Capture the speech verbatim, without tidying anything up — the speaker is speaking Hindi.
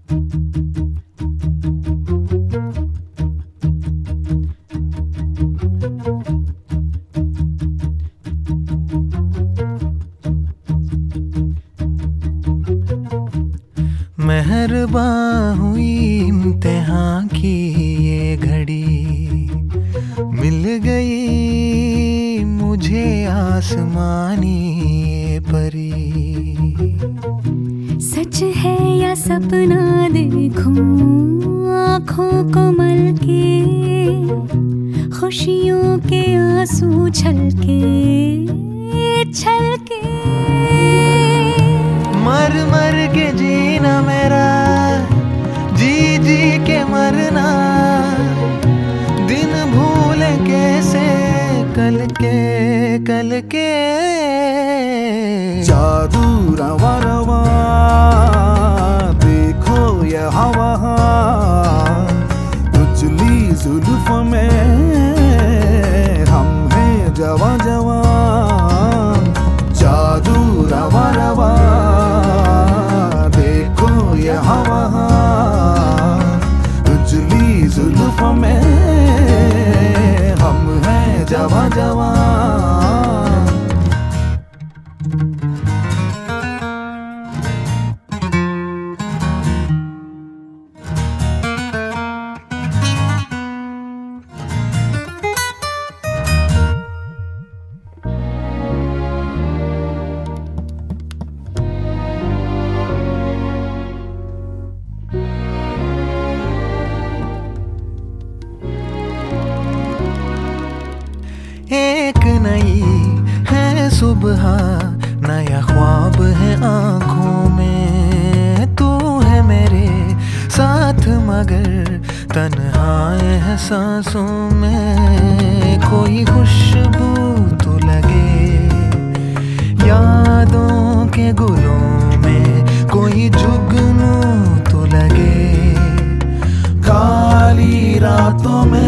मेहरबान हुई इम्तिहान की ये घड़ी, मिल गई मुझे आसमानी ये परी। सच है या सपना देखूं आँखों को मल के, खुशियों के आंसू छलके छलके। मर मर के जीना मेरा, जी जी के मरना, दिन भूले कैसे कल के कल के। जादू रवा रवा देखो यहाँ वहाँ, उजली जुल्फ में हम हैं जवां जवां। जादू रवा रवा देखो यहाँ वहाँ, उजली जुल्फ में हम हैं जवां जवां। एक नई है सुबह, नया ख्वाब है आँखों में। तू है मेरे साथ मगर तन्हाई है सांसों में। कोई खुशबू तो लगे यादों के गुलों में, कोई जुगनू तो लगे काली रातों में।